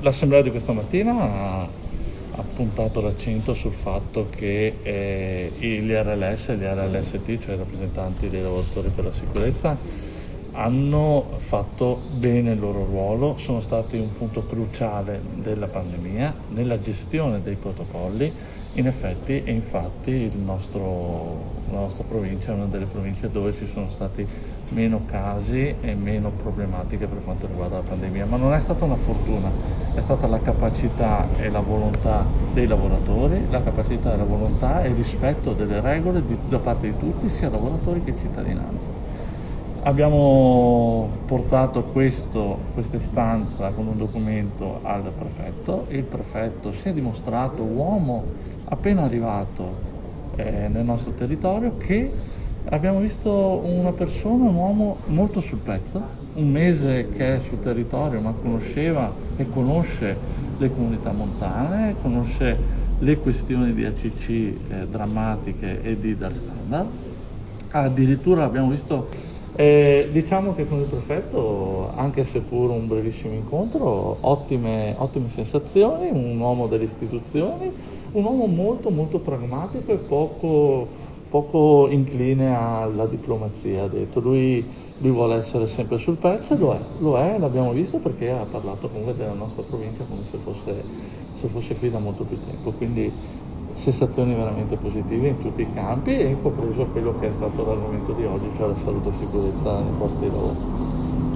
L'assemblea di questa mattina ha puntato l'accento sul fatto che gli RLS e gli RLST, cioè i rappresentanti dei lavoratori per la sicurezza, hanno fatto bene il loro ruolo, sono stati un punto cruciale della pandemia nella gestione dei protocolli. In effetti e infatti la nostra provincia è una delle province dove ci sono stati meno casi e meno problematiche per quanto riguarda la pandemia, ma non è stata una fortuna, è stata la capacità e la volontà dei lavoratori, la capacità e la volontà e il rispetto delle regole da parte di tutti, sia lavoratori che cittadinanza. Abbiamo portato questa istanza con un documento al prefetto. Il prefetto si è dimostrato uomo appena arrivato nel nostro territorio, che abbiamo visto una persona, un uomo molto sul pezzo, un mese che è sul territorio ma conosceva e conosce le comunità montane, conosce le questioni di ACC drammatiche e di DAR standard. Addirittura abbiamo visto, diciamo che con il prefetto, anche seppur un brevissimo incontro, ottime sensazioni, un uomo delle istituzioni, un uomo molto molto pragmatico e poco incline alla diplomazia. Ha detto, lui vuole essere sempre sul pezzo, e lo è, l'abbiamo visto perché ha parlato comunque della nostra provincia come se fosse qui da molto più tempo, quindi sensazioni veramente positive in tutti i campi, e compreso quello che è stato l'argomento di oggi, cioè la salute e sicurezza nei posti di lavoro.